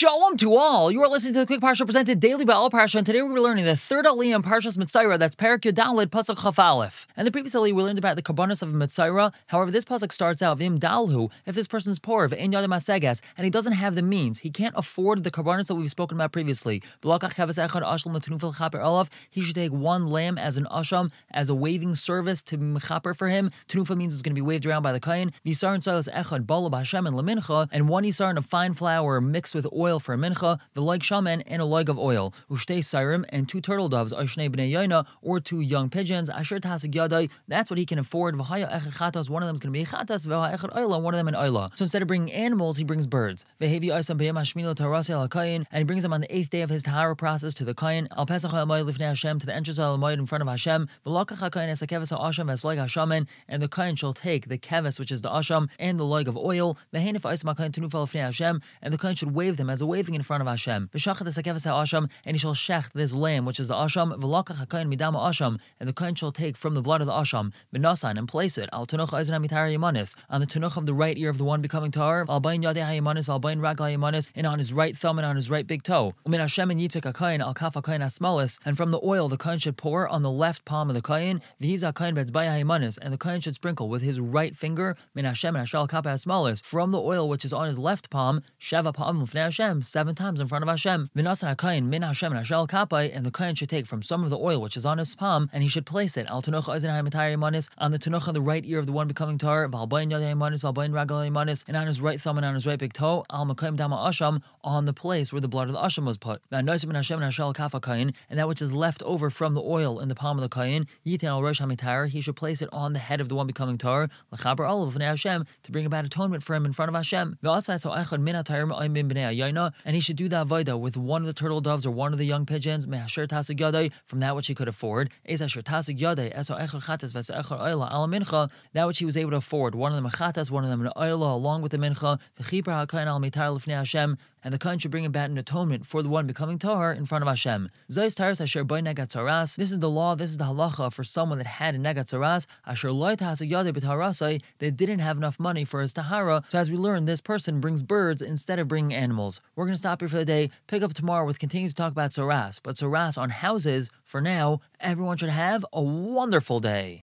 Shalom to all. You are listening to the Quick Parsha presented daily by All Parsha, and today we're going to be learning the third aliyah in Parshas Mitzayra. That's Perek Yudalid Pasuk Chaf Aleph. And the previous aliyah we learned about the karbanos of Mitzayra. However, this pasuk starts out Vim Dalhu. If this person's poor, V'ein Yadam Haseges, and he doesn't have the means, he can't afford the karbanos that we've spoken about previously. He should take one lamb as an asham, as a waving service to mechaper for him. Tenufa means it's going to be waved around by the kain. V'yisar and solos echad bala b'Hashem and lemincha, and one yisar and a fine flour mixed with oil for a mincha, the leg shaman and a leg of oil. Ushtei sirim and 2 turtle doves, Ashnei b'nei yoina, or 2 young pigeons. Asher tasig yadai, that's what he can afford. V'haya echad chatas, one of them is going to be a chatas. V'haya echad oila, one of them an oila. So instead of bringing animals, he brings birds. V'hevi aisam b'yem hashmila tarasi al kain, and he brings them on the 8th day of his tahara process to the kain. Al pesach ha'amayid lifnei Hashem, to the entrance of ha'amayid in front of Hashem. V'lakach ha'kain es ha'keves ha'asham es leg hashaman, and the kain shall take the keves, which is the asham, and the leg of oil. V'heinif aisam ha'kain tenufa lifnei Hashem, and the kain should wave them as a waving in front of Hashem. V'shachat es ha'keves ha'asham, and he shall shecht this lamb, which is the asham. V'lakach ha'kain midam ha'asham, and the kain shall take from the blood of the asham. V'nasan, and place it al tenuch eisen ha'mitar ha'yamanis, on the tenuch of the right ear of the one becoming tar. Al bain yadei ha'yamanis, al bain ragla ha'yamanis, and on his right thumb and on his right big toe. Umin Hashem and yitzak ha'kain al kaf ha'kain ha'smalis, and from the oil the kain should pour on the left palm of the kain. V'hiz ha'kain betzbaya ha'yamanis, and the kain should sprinkle with his right finger min Hashem and Hashal kaf ha'smalis, from the oil which is on his left palm, sheva palm l'fnei Hashem, 7 times in front of Hashem. V'nasan ha'kain min Hashem and Hashal kapai, and the kain should take from some of the oil which is on his palm, and he should place it al tenuch eisen ha'mitar ha'yamanis, on the tenuch of the right ear of the one becoming tar. V'al bain yadei ha'yamanis, v'al bain ragel ha'yamanis, and on his right thumb and on his right big toe. Al makayim dama asham, on the place where the blood of the asham was put. V'anosim min Hashem and Hashal kaf ha'kain, and that which is left over from the oil in the palm of the kain, yitin al rosh ha'mitar, he should place it on the head of the one becoming tar, l'chaber olav v'nei Hashem, to bring about atonement for him in front of Hashem. V'asai so echad min ha'tayrim oim bin b'nei ha'yayna, and he should do the avodah with one of the turtle doves or one of the young pigeons, me'asher tasig yadai, from that which he could afford. Es asher tasig yadai, eso echad chatas v'es echad oila al mincha, that which he was able to afford, one of them a chatas, one of them an oila, along with the mincha. V'chipar ha'kain al mitar l'fnei Hashem, and the kain should bring about an atonement for the one becoming tahar in front of Hashem. Zayis taras asher by negat tzaras. This is the law, this is the halacha for someone that had a negat tzaras, asher loy tasig yadei b'taharasai, that didn't have enough money for his tahara. So as we learn, this person brings birds instead of bringing animals. We're going to stop here for the day, pick up tomorrow with continue to talk about tzaras, but tzaras on houses. For now, everyone should have a wonderful day.